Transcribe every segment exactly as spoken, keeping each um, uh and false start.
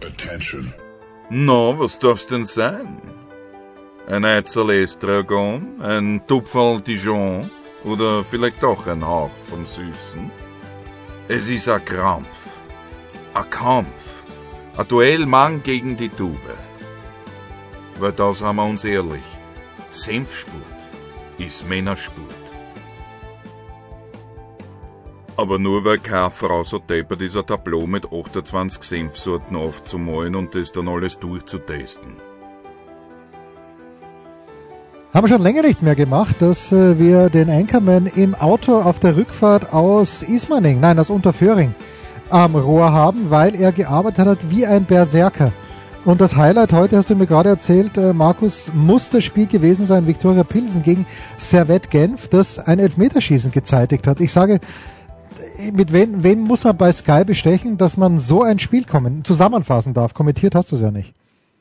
Attention. Na, was darf's denn sein? Ein Eizel Estragon, ein Tupferl Dijon oder vielleicht doch ein Hauch vom Süßen? Es ist ein Krampf, ein Kampf, ein Duell Mann gegen die Tube. Weil da sind wir uns ehrlich, Senfspurt ist Männerspurt. Aber nur weil keine Frau so deppert ist, ein Tableau mit achtundzwanzig Senfsorten aufzumalen und das dann alles durchzutesten. Haben wir schon länger nicht mehr gemacht, dass äh, wir den Anchorman im Auto auf der Rückfahrt aus Ismaning, nein, aus Unterföhring am Rohr haben, weil er gearbeitet hat wie ein Berserker. Und das Highlight heute, hast du mir gerade erzählt, äh, Markus, muss das Spiel gewesen sein, Viktoria Pilsen gegen Servette Genf, das ein Elfmeterschießen gezeitigt hat. Ich sage, mit wem, wem muss man bei Sky bestechen, dass man so ein Spiel kommen, zusammenfassen darf? Kommentiert hast du es ja nicht.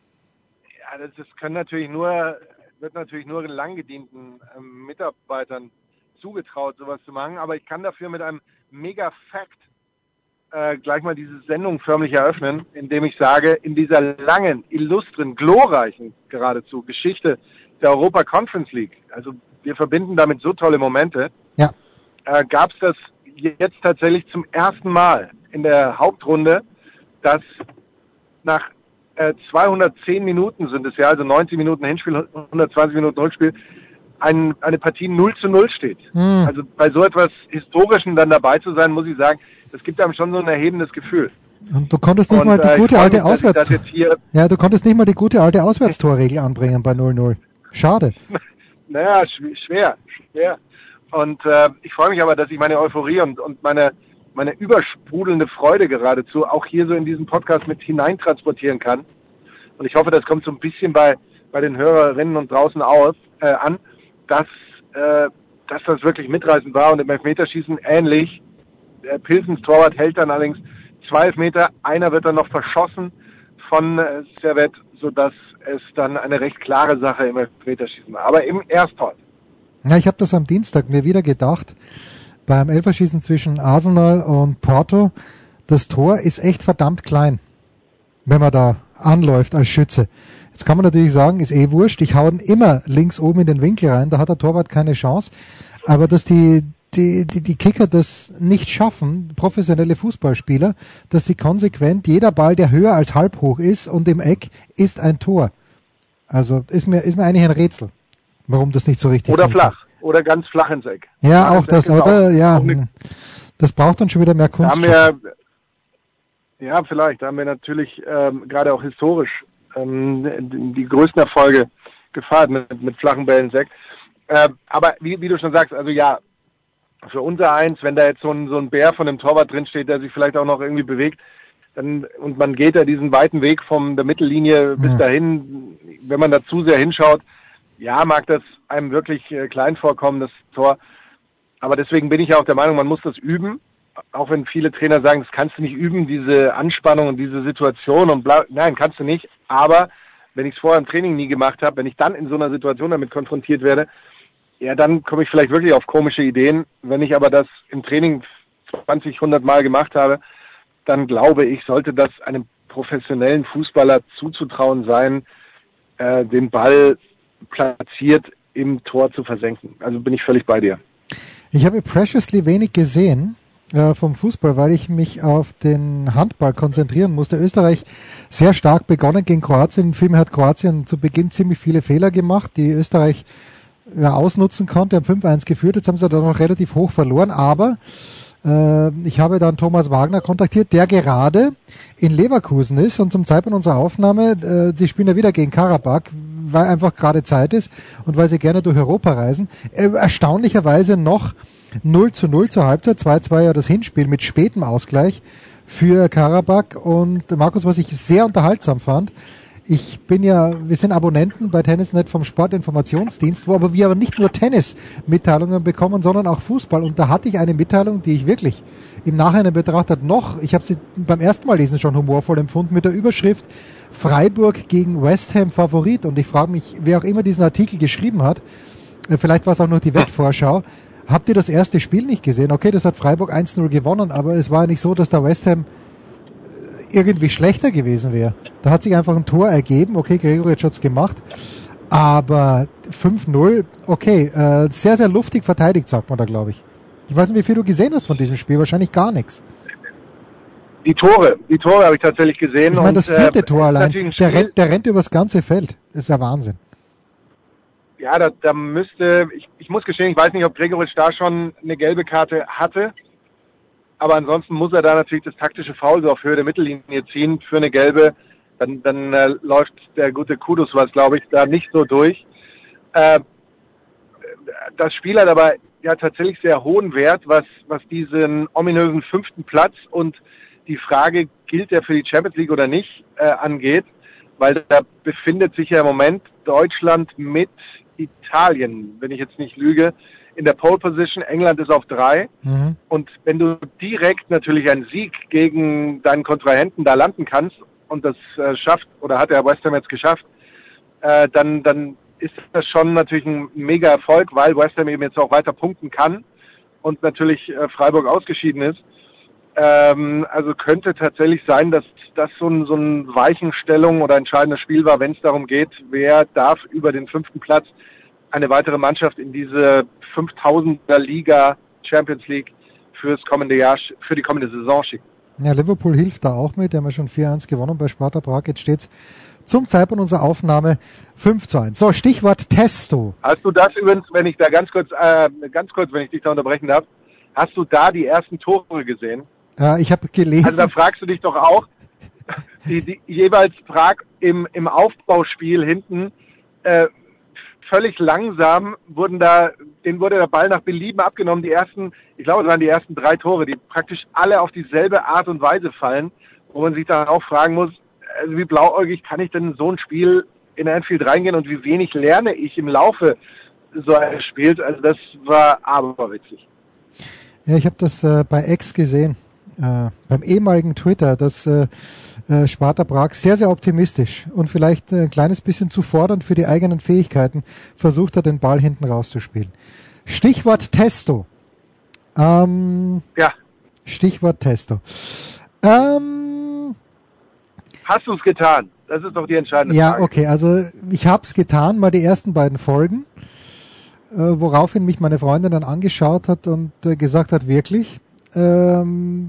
Ja, das, das können natürlich nur, wird natürlich nur langgedienten ähm, Mitarbeitern zugetraut, sowas zu machen. Aber ich kann dafür mit einem Mega-Fact äh, gleich mal diese Sendung förmlich eröffnen, indem ich sage, in dieser langen, illustren, glorreichen geradezu Geschichte der Europa Conference League, also wir verbinden damit so tolle Momente, ja. äh, gab es das jetzt tatsächlich zum ersten Mal in der Hauptrunde, dass nach äh, zweihundertzehn Minuten sind es ja, also neunzig Minuten Hinspiel, hundertzwanzig Minuten Rückspiel, ein, eine Partie null zu null steht. Hm. Also bei so etwas Historischen dann dabei zu sein, muss ich sagen, das gibt einem schon so ein erhebendes Gefühl. Und du konntest nicht Und, mal die äh, gute alte mich, Auswärts- Ja, du konntest nicht mal die gute alte Auswärtstorregel anbringen bei null null. Schade. Naja, schwer, schwer. Und äh, ich freue mich aber, dass ich meine Euphorie und, und meine, meine übersprudelnde Freude geradezu auch hier so in diesen Podcast mit hineintransportieren kann. Und ich hoffe, das kommt so ein bisschen bei, bei den Hörerinnen und draußen aus, äh, an, dass, äh, dass das wirklich mitreißend war und im Elfmeterschießen ähnlich. Der Pilsens Torwart hält dann allerdings zwei Elfmeter, einer wird dann noch verschossen von äh, Servette, sodass es dann eine recht klare Sache im Elfmeterschießen war. Aber im Ersttor. Ja, ich habe das am Dienstag mir wieder gedacht, beim Elferschießen zwischen Arsenal und Porto, das Tor ist echt verdammt klein, wenn man da anläuft als Schütze. Jetzt kann man natürlich sagen, ist eh wurscht, ich hau ihn immer links oben in den Winkel rein, da hat der Torwart keine Chance, aber dass die, die, die, die Kicker das nicht schaffen, professionelle Fußballspieler, dass sie konsequent, jeder Ball, der höher als halb hoch ist und im Eck, ist ein Tor. Also ist mir, ist mir eigentlich ein Rätsel. Warum das nicht so richtig Oder funktioniert. flach. Oder ganz flach ins Eck. Ja, flach auch das, Eck oder? auch, Ja, auch ne, das braucht dann schon wieder mehr Kunst. Da haben wir, ja, vielleicht, da haben wir natürlich ähm, gerade auch historisch ähm, die, die größten Erfolge gefeiert mit, mit flachen Bällen ins Eck. Äh, aber wie, wie du schon sagst, also ja, für unser Eins, wenn da jetzt so ein, so ein Bär von dem Torwart drinsteht, der sich vielleicht auch noch irgendwie bewegt, dann, und man geht da diesen weiten Weg von der Mittellinie bis mhm. dahin, wenn man da zu sehr hinschaut, ja, mag das einem wirklich äh, klein vorkommen, das Tor. Aber deswegen bin ich ja auch der Meinung, man muss das üben. Auch wenn viele Trainer sagen, das kannst du nicht üben, diese Anspannung und diese Situation und bla. Nein, kannst du nicht. Aber wenn ich es vorher im Training nie gemacht habe, wenn ich dann in so einer Situation damit konfrontiert werde, ja, dann komme ich vielleicht wirklich auf komische Ideen. Wenn ich aber das im Training zwanzig, hundert Mal gemacht habe, dann glaube ich, sollte das einem professionellen Fußballer zuzutrauen sein, äh, den Ball platziert im Tor zu versenken. Also bin ich völlig bei dir. Ich habe preciously wenig gesehen äh, vom Fußball, weil ich mich auf den Handball konzentrieren musste. Österreich sehr stark begonnen gegen Kroatien. Vielmehr hat Kroatien zu Beginn ziemlich viele Fehler gemacht, die Österreich ja, ausnutzen konnte. Haben fünf eins geführt, jetzt haben sie dann noch relativ hoch verloren, aber äh, ich habe dann Thomas Wagner kontaktiert, der gerade in Leverkusen ist und zum Zeitpunkt unserer Aufnahme, äh, sie spielen ja wieder gegen Karabakh, weil einfach gerade Zeit ist und weil sie gerne durch Europa reisen. Äh, erstaunlicherweise noch null zu null zur Halbzeit, zwei zwei ja das Hinspiel mit spätem Ausgleich für Karabakh. Und Markus, was ich sehr unterhaltsam fand, ich bin ja, wir sind Abonnenten bei Tennisnet vom Sportinformationsdienst, wo aber wir aber nicht nur Tennis-Mitteilungen bekommen, sondern auch Fußball. Und da hatte ich eine Mitteilung, die ich wirklich im Nachhinein betrachtet noch, ich habe sie beim ersten Mal lesen schon humorvoll empfunden, mit der Überschrift Freiburg gegen West Ham Favorit. Und ich frage mich, wer auch immer diesen Artikel geschrieben hat, vielleicht war es auch noch die Wettvorschau, habt ihr das erste Spiel nicht gesehen? Okay, das hat Freiburg eins null gewonnen, aber es war nicht so, dass der West Ham irgendwie schlechter gewesen wäre. Da hat sich einfach ein Tor ergeben, okay, Gregoritsch hat's gemacht, aber fünf null, okay, äh, sehr, sehr luftig verteidigt, sagt man da, glaube ich. Ich weiß nicht, wie viel du gesehen hast von diesem Spiel, wahrscheinlich gar nichts. Die Tore, die Tore habe ich tatsächlich gesehen. Ich meine, das vierte äh, Tor allein, der rennt, der rennt übers ganze Feld, das ist ja Wahnsinn. Ja, da, da müsste, ich, ich muss gestehen, ich weiß nicht, ob Gregoritsch da schon eine gelbe Karte hatte, aber ansonsten muss er da natürlich das taktische Foul so auf Höhe der Mittellinie ziehen für eine gelbe, dann, dann äh, läuft der gute Kudus, was glaube ich, da nicht so durch. Äh, das Spiel hat aber ja tatsächlich sehr hohen Wert, was, was diesen ominösen fünften Platz und die Frage, gilt er für die Champions League oder nicht, äh, angeht, weil da befindet sich ja im Moment Deutschland mit Italien, wenn ich jetzt nicht lüge, in der Pole Position. England ist auf drei. Mhm. Und wenn du direkt natürlich einen Sieg gegen deinen Kontrahenten da landen kannst, und das äh, schafft, oder hat der West Ham jetzt geschafft, äh, dann, dann ist das schon natürlich ein mega Erfolg, weil West Ham eben jetzt auch weiter punkten kann und natürlich äh, Freiburg ausgeschieden ist. Ähm, also könnte tatsächlich sein, dass das so ein, so ein Weichenstellung oder entscheidendes Spiel war, wenn es darum geht, wer darf über den fünften Platz eine weitere Mannschaft in diese fünftausender Liga Champions League fürs kommende Jahr, für die kommende Saison schicken. Ja, Liverpool hilft da auch mit, die haben ja schon vier eins gewonnen bei Sparta Prag, jetzt steht's zum Zeitpunkt unserer Aufnahme fünf zu eins. So, Stichwort Testo. Hast du das übrigens, wenn ich da ganz kurz, äh, ganz kurz, wenn ich dich da unterbrechen darf, hast du da die ersten Tore gesehen? Ja, ich habe gelesen. Also da fragst du dich doch auch, die, die jeweils Prag im, im Aufbauspiel hinten, äh, völlig langsam wurden da, denen wurde der Ball nach Belieben abgenommen. Die ersten, ich glaube, es waren die ersten drei Tore, die praktisch alle auf dieselbe Art und Weise fallen, wo man sich dann auch fragen muss, also wie blauäugig kann ich denn in so ein Spiel in Anfield reingehen und wie wenig lerne ich im Laufe so eines Spiels. Also das war aberwitzig. Ja, ich habe das äh, bei X gesehen. Äh, beim ehemaligen Twitter, dass äh, äh, Sparta Prag sehr, sehr optimistisch und vielleicht ein kleines bisschen zu fordernd für die eigenen Fähigkeiten versucht hat, den Ball hinten rauszuspielen. Stichwort Testo. Ähm, ja. Stichwort Testo. Ähm, Hast du es getan? Das ist doch die entscheidende ja, Frage. Ja, okay, also ich habe es getan, mal die ersten beiden Folgen, äh, woraufhin mich meine Freundin dann angeschaut hat und äh, gesagt hat, wirklich, ähm,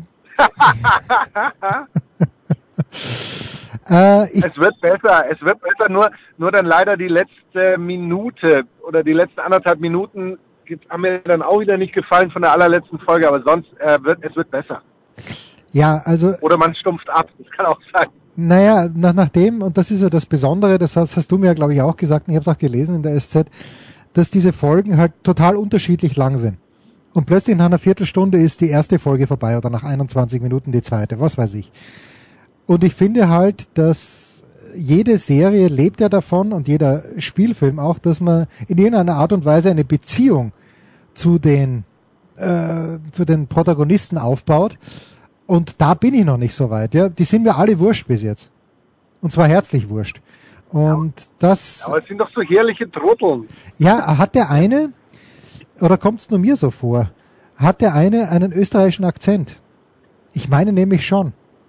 äh, ich, es wird besser, es wird besser, nur, nur dann leider die letzte Minute oder die letzten anderthalb Minuten haben mir dann auch wieder nicht gefallen von der allerletzten Folge, aber sonst äh, wird es wird besser. Ja, also. Oder man stumpft ab, das kann auch sein. Naja, nach, nachdem, und das ist ja das Besondere, das hast, hast du mir ja, glaube ich, auch gesagt, und ich habe es auch gelesen in der S Z, dass diese Folgen halt total unterschiedlich lang sind. Und plötzlich nach einer Viertelstunde ist die erste Folge vorbei oder nach einundzwanzig Minuten die zweite, was weiß ich. Und ich finde halt, dass jede Serie lebt ja davon und jeder Spielfilm auch, dass man in irgendeiner Art und Weise eine Beziehung zu den, äh, zu den Protagonisten aufbaut. Und da bin ich noch nicht so weit. Ja, die sind mir alle wurscht bis jetzt. Und zwar herzlich wurscht. Und ja, das. Aber es sind doch so herrliche Trotteln. Ja, hat der eine, oder kommt es nur mir so vor, hat der eine einen österreichischen Akzent? Ich meine nämlich schon.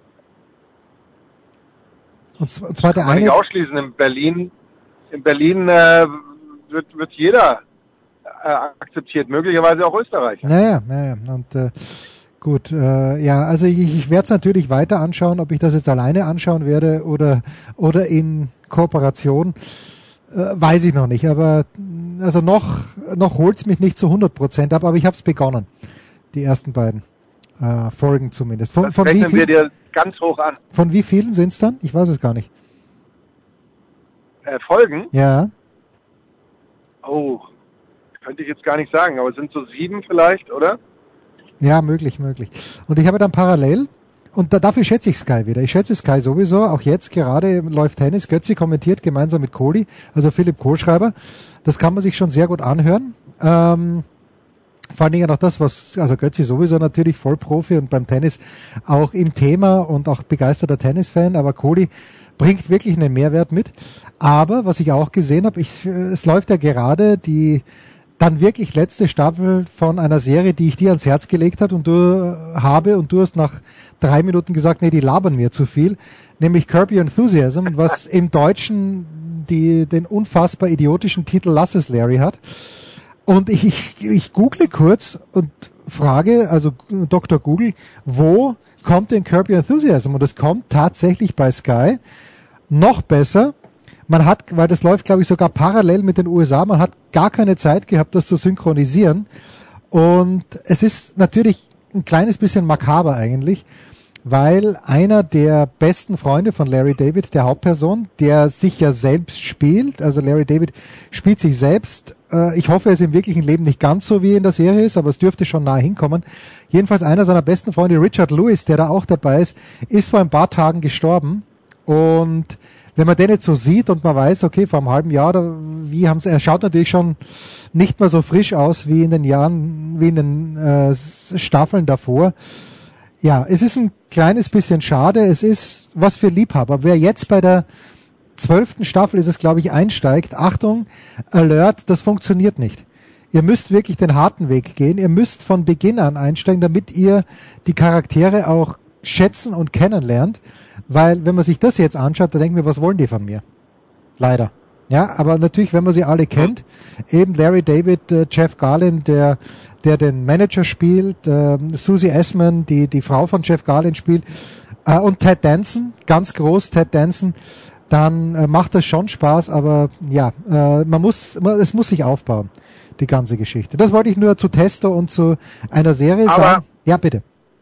Und zwar, und zwar der Kann man eine. nicht ausschließen. In Berlin, in Berlin äh, wird, wird jeder äh, akzeptiert, möglicherweise auch Österreicher. Naja, naja. Und äh, gut, äh, ja, also ich, ich werde es natürlich weiter anschauen, ob ich das jetzt alleine anschauen werde oder oder in Kooperation, äh, weiß ich noch nicht. Aber also noch noch holt es mich nicht zu hundert Prozent ab, aber ich habe es begonnen, die ersten beiden äh, Folgen zumindest. Von, das von rechnen wie viel, wir dir ganz hoch an. Von wie vielen sind es dann? Ich weiß es gar nicht. Äh, Folgen? Ja. Oh, könnte ich jetzt gar nicht sagen, aber es sind so sieben vielleicht, oder? Ja, möglich, möglich. Und ich habe dann parallel, und da, dafür schätze ich Sky wieder. Ich schätze Sky sowieso, auch jetzt gerade läuft Tennis. Götzi kommentiert gemeinsam mit Kohli, also Philipp Kohlschreiber. Das kann man sich schon sehr gut anhören. Ähm, vor allen Dingen auch das, was, also Götzi sowieso natürlich Vollprofi und beim Tennis auch im Thema und auch begeisterter Tennisfan, aber Kohli bringt wirklich einen Mehrwert mit. Aber, was ich auch gesehen habe, ich, es läuft ja gerade die dann wirklich letzte Staffel von einer Serie, die ich dir ans Herz gelegt hat und du habe und du hast nach drei Minuten gesagt, nee, die labern mir zu viel, nämlich Curb Your Enthusiasm, was im Deutschen die, den unfassbar idiotischen Titel Lass es Larry hat. Und ich, ich, ich google kurz und frage, also Doktor Google, wo kommt denn Curb Your Enthusiasm? Und es kommt tatsächlich bei Sky. Noch besser, man hat, weil das läuft, glaube ich, sogar parallel mit den U S A, man hat gar keine Zeit gehabt, das zu synchronisieren. Und es ist natürlich ein kleines bisschen makaber eigentlich, weil einer der besten Freunde von Larry David, der Hauptperson, der sich ja selbst spielt, also Larry David spielt sich selbst, äh, ich hoffe, es im wirklichen Leben nicht ganz so wie in der Serie ist, aber es dürfte schon nahe hinkommen. Jedenfalls einer seiner besten Freunde, Richard Lewis, der da auch dabei ist, ist vor ein paar Tagen gestorben. Und wenn man den jetzt so sieht und man weiß, okay, vor einem halben Jahr, oder wie haben sie, er schaut natürlich schon nicht mehr so frisch aus wie in den Jahren, wie in den äh, Staffeln davor. Ja, es ist ein kleines bisschen schade. Es ist was für Liebhaber. Wer jetzt bei der zwölften Staffel ist es, glaube ich, einsteigt, Achtung, Alert, das funktioniert nicht. Ihr müsst wirklich den harten Weg gehen. Ihr müsst von Beginn an einsteigen, damit ihr die Charaktere auch schätzen und kennenlernt. Weil, wenn man sich das jetzt anschaut, da denken wir, was wollen die von mir? Leider. Ja, aber natürlich, wenn man sie alle kennt, eben Larry David, äh, Jeff Garlin, der der den Manager spielt, äh, Susie Essman, die die Frau von Jeff Garlin spielt, äh, und Ted Danson, ganz groß, Ted Danson, dann äh, macht das schon Spaß, aber ja, äh, man muss, man, es muss sich aufbauen, die ganze Geschichte. Das wollte ich nur zu Testo und zu einer Serie aber, sagen. Ja, bitte.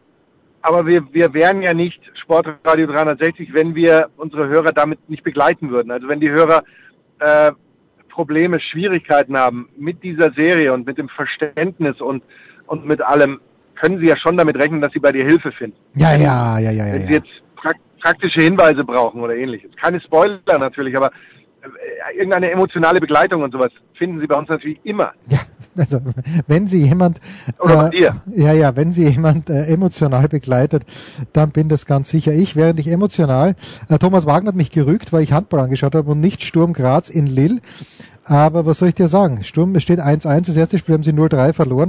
Aber wir, wir wären ja nicht Sportradio dreihundertsechzig, wenn wir unsere Hörer damit nicht begleiten würden. Also wenn die Hörer äh, Probleme, Schwierigkeiten haben mit dieser Serie und mit dem Verständnis und, und mit allem, können sie ja schon damit rechnen, dass sie bei dir Hilfe finden. Ja, ja, ja, ja, ja. Wenn ja. sie jetzt prak- praktische Hinweise brauchen oder ähnliches. Keine Spoiler natürlich, aber äh, irgendeine emotionale Begleitung und sowas finden sie bei uns natürlich immer. Ja, also wenn sie jemand Oder bei äh, dir. ja, ja, wenn sie jemand äh, emotional begleitet, dann bin das ganz sicher ich. Während ich emotional, äh, Thomas Wagner hat mich gerügt, weil ich Handball angeschaut habe und nicht Sturm Graz in Lille. Aber was soll ich dir sagen? Sturm, es steht eins eins, das erste Spiel haben sie null drei verloren.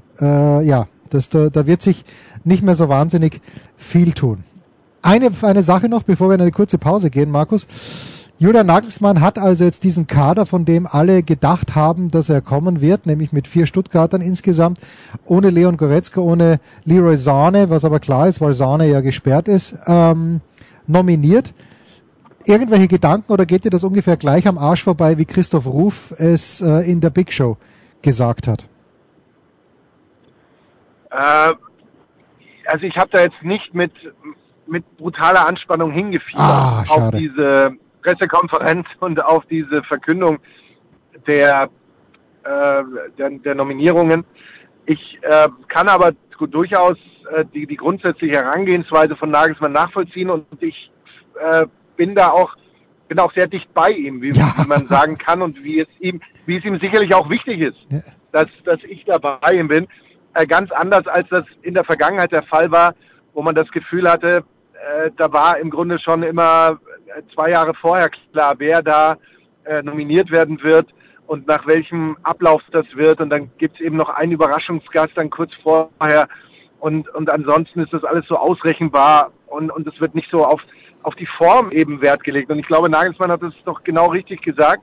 Äh, ja, das, da, da wird sich nicht mehr so wahnsinnig viel tun. Eine, eine Sache noch, bevor wir in eine kurze Pause gehen, Markus. Julian Nagelsmann hat also jetzt diesen Kader, von dem alle gedacht haben, dass er kommen wird, nämlich mit vier Stuttgartern insgesamt, ohne Leon Goretzka, ohne Leroy Sane, was aber klar ist, weil Sane ja gesperrt ist, ähm, nominiert. Irgendwelche Gedanken oder geht dir das ungefähr gleich am Arsch vorbei, wie Christoph Ruf es äh, in der Big Show gesagt hat? Äh, also ich habe da jetzt nicht mit, mit brutaler Anspannung hingefiebert Ah, auf schade. diese Pressekonferenz und auf diese Verkündung der, äh, der, der Nominierungen. Ich äh, kann aber durchaus äh, die, die grundsätzliche Herangehensweise von Nagelsmann nachvollziehen und ich äh, bin da auch bin auch sehr dicht bei ihm, wie, Ja. wie man sagen kann und wie es ihm wie es ihm sicherlich auch wichtig ist, Ja. dass dass ich da bei ihm bin. Äh, ganz anders als das in der Vergangenheit der Fall war, wo man das Gefühl hatte, äh, da war im Grunde schon immer äh, zwei Jahre vorher klar, wer da äh, nominiert werden wird und nach welchem Ablauf das wird. Und dann gibt's eben noch einen Überraschungsgast dann kurz vorher. Und, und ansonsten ist das alles so ausrechenbar und, und es wird nicht so auf, auf die Form eben Wert gelegt. Und ich glaube, Nagelsmann hat es doch genau richtig gesagt.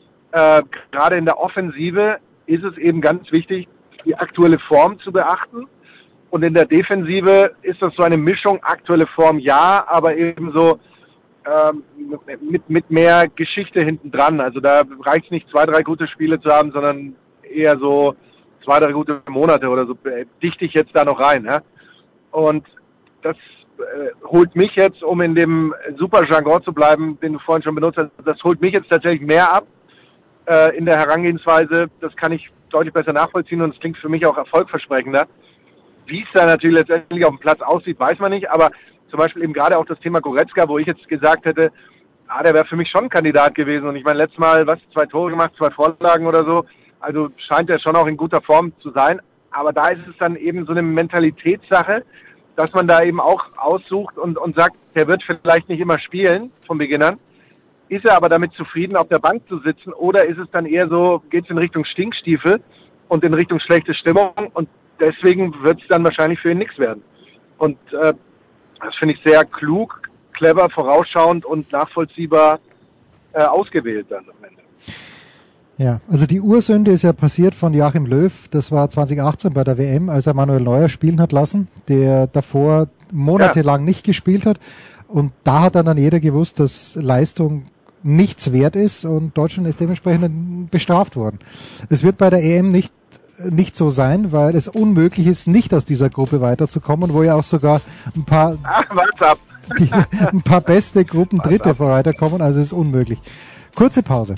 Äh, gerade in der Offensive ist es eben ganz wichtig, die aktuelle Form zu beachten. Und in der Defensive ist das so eine Mischung, aktuelle Form ja, aber eben so ähm, mit, mit mehr Geschichte hinten dran. Also da reicht es nicht, zwei, drei gute Spiele zu haben, sondern eher so zwei, drei gute Monate oder so dichte ich jetzt da noch rein. Ja? Und das äh, holt mich jetzt, um in dem super Jargon zu bleiben, den du vorhin schon benutzt hast, das holt mich jetzt tatsächlich mehr ab äh, in der Herangehensweise. Das kann ich deutlich besser nachvollziehen und es klingt für mich auch erfolgversprechender. Wie es da natürlich letztendlich auf dem Platz aussieht, weiß man nicht, aber zum Beispiel eben gerade auch das Thema Goretzka, wo ich jetzt gesagt hätte, ah, der wäre für mich schon ein Kandidat gewesen. Und ich meine, letztes Mal, was, zwei Tore gemacht, zwei Vorlagen oder so, also scheint er schon auch in guter Form zu sein. Aber da ist es dann eben so eine Mentalitätssache, dass man da eben auch aussucht und, und sagt, der wird vielleicht nicht immer spielen von Beginn an. Ist er aber damit zufrieden, auf der Bank zu sitzen, oder ist es dann eher so, geht es in Richtung Stinkstiefel und in Richtung schlechte Stimmung und deswegen wird es dann wahrscheinlich für ihn nichts werden. Und äh, Das finde ich sehr klug, clever, vorausschauend und nachvollziehbar äh, ausgewählt dann am Ende. Ja, also die Ursünde ist ja passiert von Joachim Löw, das war zwanzig achtzehn bei der W M, als er Manuel Neuer spielen hat lassen, der davor monatelang ja. nicht gespielt hat. Und da hat dann, dann jeder gewusst, dass Leistung nichts wert ist und Deutschland ist dementsprechend bestraft worden. Es wird bei der E M nicht nicht so sein, weil es unmöglich ist, nicht aus dieser Gruppe weiterzukommen, wo ja auch sogar ein paar Ach, warte ab. Die, ein paar beste Gruppen Dritte weiterkommen, also es ist unmöglich. Kurze Pause.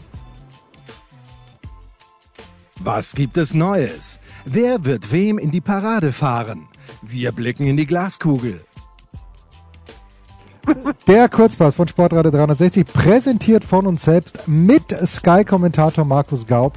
Was gibt es Neues? Wer wird wem in die Parade fahren? Wir blicken in die Glaskugel. Der Kurzpass von Sportradio dreihundertsechzig, präsentiert von uns selbst mit Sky-Kommentator Markus Gaub.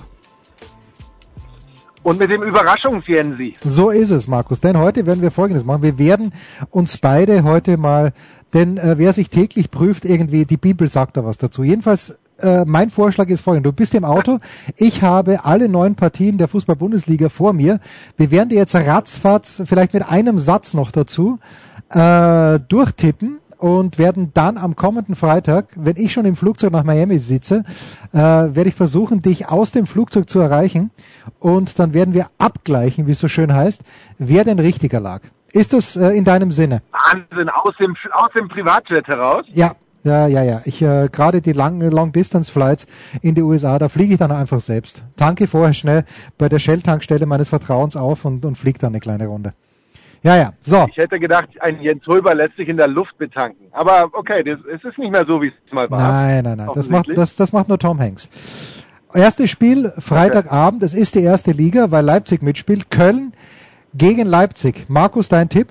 Und mit dem Überraschungsjensi. So ist es, Markus. Denn heute werden wir Folgendes machen. Wir werden uns beide heute mal, denn äh, wer sich täglich prüft, irgendwie, die Bibel sagt da was dazu. Jedenfalls, äh, mein Vorschlag ist folgender. Du bist im Auto. Ich habe alle neun Partien der Fußball-Bundesliga vor mir. Wir werden dir jetzt ratzfatz, vielleicht mit einem Satz noch dazu, äh, durchtippen. Und werden dann am kommenden Freitag, wenn ich schon im Flugzeug nach Miami sitze, äh, werde ich versuchen, dich aus dem Flugzeug zu erreichen. Und dann werden wir abgleichen, wie es so schön heißt, wer denn richtiger lag. Ist das äh, in deinem Sinne? Wahnsinn, aus dem, aus dem Privatjet heraus? Ja, ja, ja, ja. Ich äh, gerade die lang, Long-Distance-Flights in die U S A, da fliege ich dann einfach selbst. Tanke vorher schnell bei der Shell-Tankstelle meines Vertrauens auf und, und fliege dann eine kleine Runde. Ja, ja, so. Ich hätte gedacht, ein Jens Röber lässt sich in der Luft betanken. Aber okay, das, es ist nicht mehr so, wie es mal war. Nein, nein, nein. Das macht, das, das macht nur Tom Hanks. Erstes Spiel, Freitagabend. Es ist die erste Liga, weil Leipzig mitspielt. Köln gegen Leipzig. Markus, dein Tipp?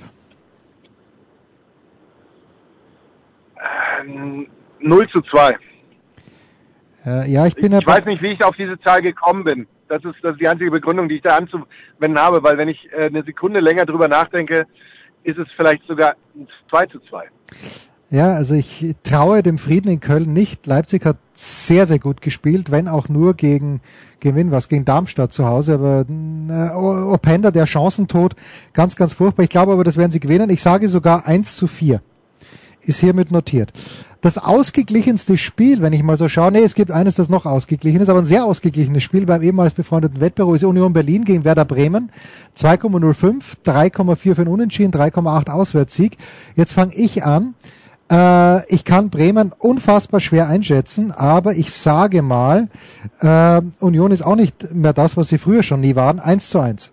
Ähm, null zu zwei. Äh, ja, ich bin Ich, ich weiß nicht, wie ich auf diese Zahl gekommen bin. Das ist, das ist die einzige Begründung, die ich da anzuwenden habe, weil wenn ich äh, eine Sekunde länger drüber nachdenke, ist es vielleicht sogar ein zwei zu zwei. Ja, also ich traue dem Frieden in Köln nicht. Leipzig hat sehr, sehr gut gespielt, wenn auch nur gegen Gewinn, was gegen Darmstadt zu Hause, aber äh, Openda, der Chancentod, ganz, ganz furchtbar. Ich glaube aber, das werden sie gewinnen. Ich sage sogar eins zu vier. Ist hiermit notiert. Das ausgeglichenste Spiel, wenn ich mal so schaue, nee, es gibt eines, das noch ausgeglichen ist, aber ein sehr ausgeglichenes Spiel beim ehemals befreundeten Wettbüro ist Union Berlin gegen Werder Bremen. zwei Komma null fünf, drei Komma vier für ein Unentschieden, drei Komma acht Auswärtssieg. Jetzt fange ich an. Äh, ich kann Bremen unfassbar schwer einschätzen, aber ich sage mal, äh, Union ist auch nicht mehr das, was sie früher schon nie waren. eins zu eins.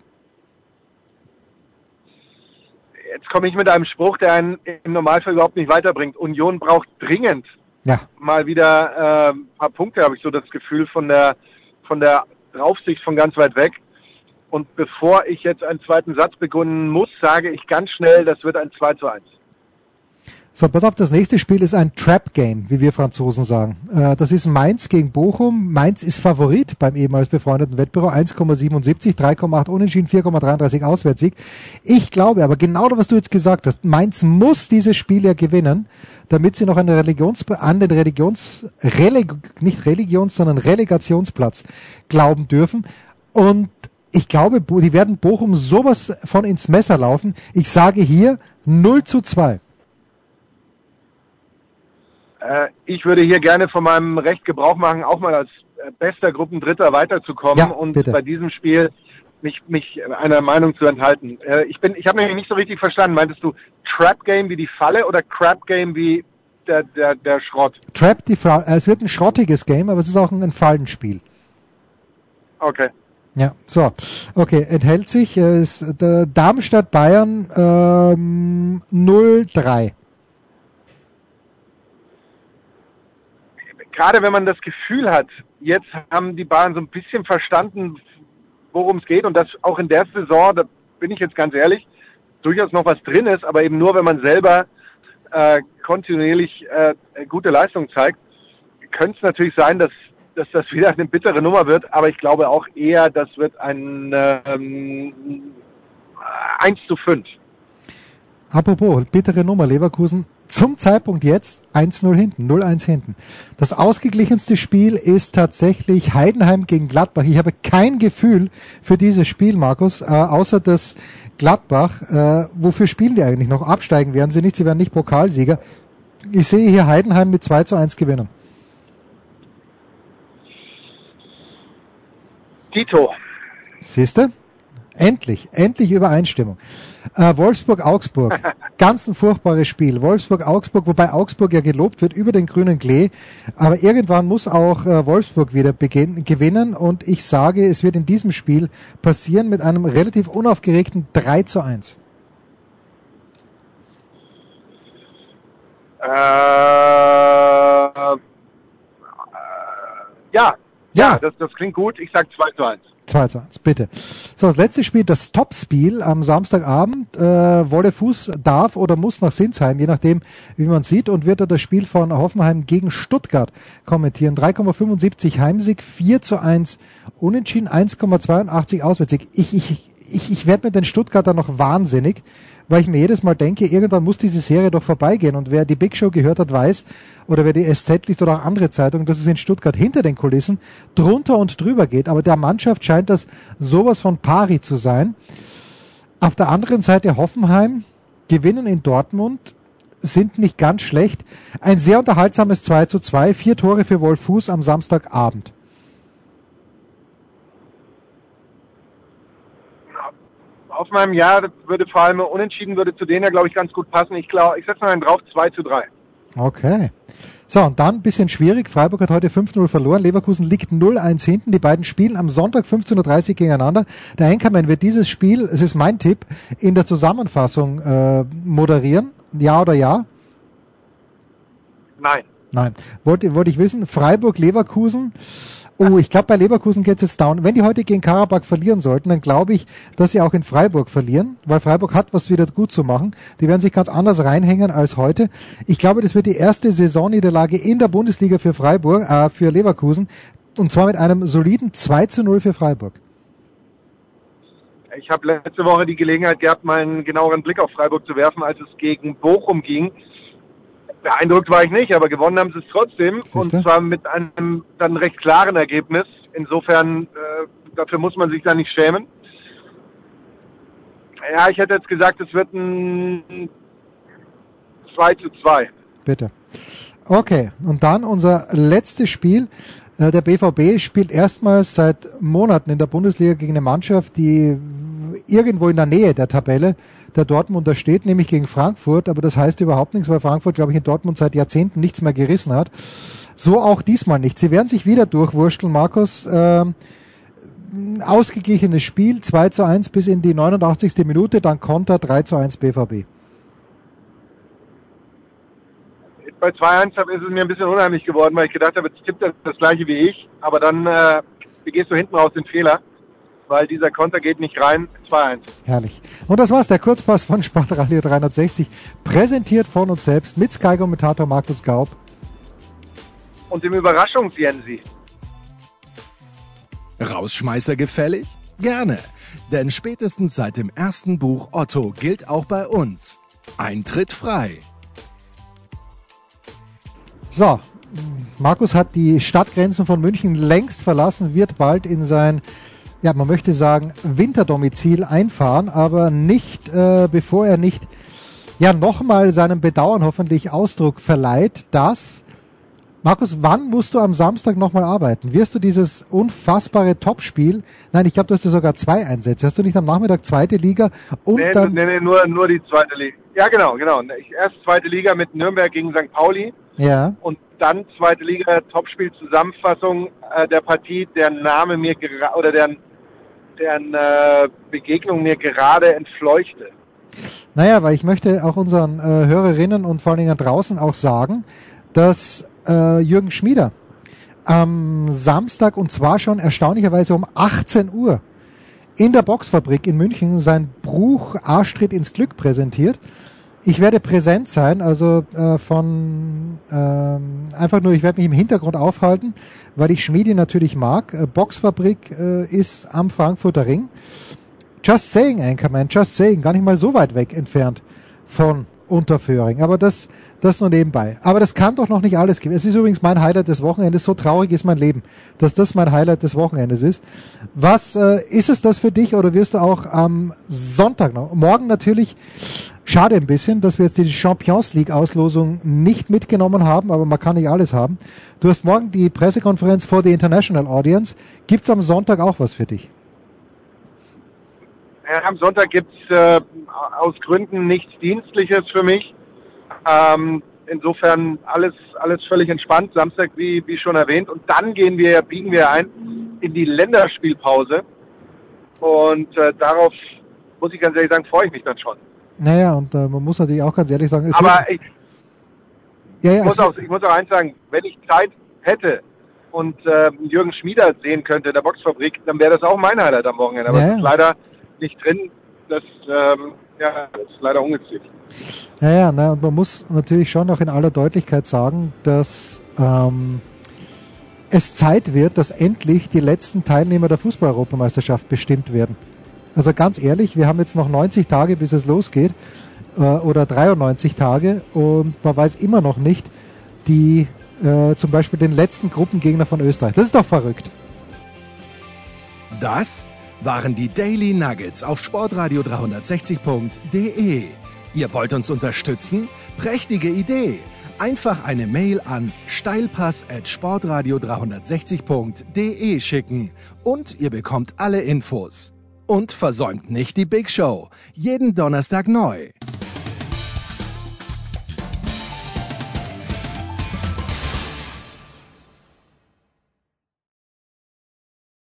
Jetzt komme ich mit einem Spruch, der einen im Normalfall überhaupt nicht weiterbringt. Union braucht dringend ja. mal wieder äh, ein paar Punkte, habe ich so das Gefühl, von der von der Draufsicht von ganz weit weg. Und bevor ich jetzt einen zweiten Satz beginnen muss, sage ich ganz schnell, das wird ein zwei zu eins. So, pass auf, das nächste Spiel ist ein Trap-Game, wie wir Franzosen sagen. Äh, das ist Mainz gegen Bochum. Mainz ist Favorit beim ehemals befreundeten Wettbüro. eins Komma siebenundsiebzig, drei Komma acht Unentschieden, vier Komma dreiunddreißig Auswärtssieg. Ich glaube aber, genau das, was du jetzt gesagt hast, Mainz muss dieses Spiel ja gewinnen, damit sie noch an den Religions, an den Religions, Releg, nicht Religions, sondern Relegationsplatz glauben dürfen. Und ich glaube, die werden Bochum sowas von ins Messer laufen. Ich sage hier null zu zwei. Ich würde hier gerne von meinem Recht Gebrauch machen, auch mal als bester Gruppendritter weiterzukommen ja, und bitte. bei diesem Spiel mich, mich einer Meinung zu enthalten. Ich bin, ich habe nämlich nicht so richtig verstanden. Meintest du Trap Game wie die Falle oder Crap Game wie der, der, der Schrott? Trap, die Fra- es wird ein schrottiges Game, aber es ist auch ein Fallenspiel. Okay. Ja, so. Okay, enthält sich äh, ist, der Darmstadt Bayern ähm, null drei. Gerade wenn man das Gefühl hat, jetzt haben die Bayern so ein bisschen verstanden, worum es geht und das auch in der Saison, da bin ich jetzt ganz ehrlich, durchaus noch was drin ist, aber eben nur, wenn man selber äh, kontinuierlich äh, gute Leistung zeigt, könnte es natürlich sein, dass, dass das wieder eine bittere Nummer wird, aber ich glaube auch eher, das wird ein ähm, eins zu fünf. Apropos, bittere Nummer, Leverkusen zum Zeitpunkt jetzt eins null hinten, null eins hinten. Das ausgeglichenste Spiel ist tatsächlich Heidenheim gegen Gladbach. Ich habe kein Gefühl für dieses Spiel, Markus, äh, außer dass Gladbach, äh, wofür spielen die eigentlich noch? Absteigen werden sie nicht, sie werden nicht Pokalsieger. Ich sehe hier Heidenheim mit zwei zu eins gewinnen. Tito. Siehste? Endlich, endlich Übereinstimmung. Äh, Wolfsburg-Augsburg, ganz ein furchtbares Spiel. Wolfsburg-Augsburg, wobei Augsburg ja gelobt wird über den grünen Klee. Aber irgendwann muss auch äh, Wolfsburg wieder beginn, gewinnen. Und ich sage, es wird in diesem Spiel passieren mit einem relativ unaufgeregten drei zu eins. Äh, äh, ja, ja, das, das klingt gut. Ich sag zwei zu eins. zwei zu eins, bitte. So, das letzte Spiel, das Topspiel am Samstagabend. Äh, Wolle Fuß darf oder muss nach Sinsheim, je nachdem, wie man sieht, und wird da das Spiel von Hoffenheim gegen Stuttgart kommentieren. drei Komma fünfundsiebzig Heimsieg, vier zu eins Unentschieden, eins Komma zweiundachtzig Auswärtssieg. Ich, ich, ich, ich werde mit den Stuttgarter noch wahnsinnig, weil ich mir jedes Mal denke, irgendwann muss diese Serie doch vorbeigehen. Und wer die Big Show gehört hat, weiß, oder wer die S Z liest oder auch andere Zeitungen, dass es in Stuttgart hinter den Kulissen drunter und drüber geht. Aber der Mannschaft scheint das sowas von pari zu sein. Auf der anderen Seite Hoffenheim, gewinnen in Dortmund, sind nicht ganz schlecht. Ein sehr unterhaltsames zwei zu zwei, vier Tore für Wolf Fuß am Samstagabend. Auf meinem Jahr würde vor allem unentschieden, würde zu denen ja, glaube ich, ganz gut passen. Ich glaube, ich setze mal einen drauf, zwei zu drei. Okay. So, und dann ein bisschen schwierig. Freiburg hat heute fünf null verloren. Leverkusen liegt null eins hinten. Die beiden spielen am Sonntag fünfzehn Uhr dreißig gegeneinander. Der Enkermann wird dieses Spiel, es ist mein Tipp, in der Zusammenfassung äh, moderieren. Ja oder ja? Nein. Nein. Wollte, wollte ich wissen. Freiburg, Leverkusen. Oh, ich glaube, bei Leverkusen geht's jetzt down. Wenn die heute gegen Karabakh verlieren sollten, dann glaube ich, dass sie auch in Freiburg verlieren, weil Freiburg hat was wieder gut zu machen. Die werden sich ganz anders reinhängen als heute. Ich glaube, das wird die erste Saisonniederlage in der Bundesliga für Freiburg, äh, für Leverkusen, und zwar mit einem soliden zwei zu null für Freiburg. Ich habe letzte Woche die Gelegenheit gehabt, mal einen genaueren Blick auf Freiburg zu werfen, als es gegen Bochum ging. Beeindruckt war ich nicht, aber gewonnen haben sie es trotzdem. Siehste? Und zwar mit einem dann recht klaren Ergebnis. Insofern, äh, dafür muss man sich da nicht schämen. Ja, ich hätte jetzt gesagt, es wird ein zwei zu zwei. Bitte. Okay, und dann unser letztes Spiel. Der B V B spielt erstmals seit Monaten in der Bundesliga gegen eine Mannschaft, die irgendwo in der Nähe der Tabelle der Dortmunder steht, nämlich gegen Frankfurt. Aber das heißt überhaupt nichts, weil Frankfurt, glaube ich, in Dortmund seit Jahrzehnten nichts mehr gerissen hat. So auch diesmal nicht. Sie werden sich wieder durchwursteln, Markus. Ähm, ausgeglichenes Spiel, zwei zu eins bis in die neunundachtzigste Minute, dann Konter, drei zu eins B V B. Bei zwei eins ist es mir ein bisschen unheimlich geworden, weil ich gedacht habe, jetzt tippt er das gleiche wie ich. Aber dann äh, begehst du hinten raus den Fehler, weil dieser Konter geht nicht rein. zwei eins. Herrlich. Und das war's, der Kurzpass von Sportradio dreihundertsechzig, präsentiert von uns selbst mit Sky-Kommentator Markus Gaub. Und dem Überraschungs-Jensi. Rausschmeißer gefällig? Gerne, denn spätestens seit dem ersten Buch Otto gilt auch bei uns: Eintritt frei. So, Markus hat die Stadtgrenzen von München längst verlassen, wird bald in sein, ja, man möchte sagen, Winterdomizil einfahren, aber nicht, äh, bevor er nicht, ja, nochmal seinem Bedauern hoffentlich Ausdruck verleiht, dass, Markus, wann musst du am Samstag nochmal arbeiten? Wirst du dieses unfassbare Topspiel, nein, ich glaube, du hast ja sogar zwei Einsätze, hast du nicht am Nachmittag zweite Liga und nee, dann... Nee, nee, nur, nur die zweite Liga. Ja, genau, genau. Erst zweite Liga mit Nürnberg gegen Sankt Pauli. Ja. Und dann zweite Liga Topspiel-Zusammenfassung äh, der Partie, deren Name mir gerade, oder deren, deren äh, Begegnung mir gerade entfleuchte. Naja, weil ich möchte auch unseren äh, Hörerinnen und vor allen Dingen draußen auch sagen, dass äh, Jürgen Schmieder am Samstag, und zwar schon erstaunlicherweise um achtzehn Uhr, in der Boxfabrik in München sein Buch Arschtritt ins Glück präsentiert. Ich werde präsent sein, also äh, von ähm, einfach nur, ich werde mich im Hintergrund aufhalten, weil ich Schmiedi natürlich mag. Äh, Boxfabrik äh, ist am Frankfurter Ring. Just saying, Anchorman, just saying, gar nicht mal so weit weg entfernt von Unterföhring. Aber das, das nur nebenbei. Aber das kann doch noch nicht alles geben. Es ist übrigens mein Highlight des Wochenendes. So traurig ist mein Leben, dass das mein Highlight des Wochenendes ist. Was äh, ist es das für dich oder wirst du auch am Sonntag noch? Morgen natürlich, schade ein bisschen, dass wir jetzt die Champions League Auslosung nicht mitgenommen haben, aber man kann nicht alles haben. Du hast morgen die Pressekonferenz vor the International Audience. Gibt's am Sonntag auch was für dich? Ja, am Sonntag gibt's äh, aus Gründen nichts Dienstliches für mich. Ähm, insofern alles alles völlig entspannt. Samstag, wie wie schon erwähnt. Und dann gehen wir, biegen wir ein in die Länderspielpause. Und äh, darauf, muss ich ganz ehrlich sagen, freue ich mich dann schon. Naja, und äh, man muss natürlich auch ganz ehrlich sagen... Es Aber wird, ich, ja, ja, ich, muss auch, ich muss auch eins sagen, wenn ich Zeit hätte und äh, Jürgen Schmieder sehen könnte in der Boxfabrik, dann wäre das auch mein Highlight am Wochenende. Aber ja, es ist leider nicht drin. Das, ähm, ja, das ist leider ungünstig. Ja, ja, na, und man muss natürlich schon auch in aller Deutlichkeit sagen, dass ähm, es Zeit wird, dass endlich die letzten Teilnehmer der Fußball-Europameisterschaft bestimmt werden. Also ganz ehrlich, wir haben jetzt noch neunzig Tage, bis es losgeht, äh, oder dreiundneunzig Tage, und man weiß immer noch nicht die, äh, zum Beispiel den letzten Gruppengegner von Österreich. Das ist doch verrückt. Das waren die Daily Nuggets auf sportradio dreihundertsechzig punkt de. Ihr wollt uns unterstützen? Prächtige Idee! Einfach eine Mail an steilpass at sportradio dreihundertsechzig punkt de schicken und ihr bekommt alle Infos. Und versäumt nicht die Big Show. Jeden Donnerstag neu.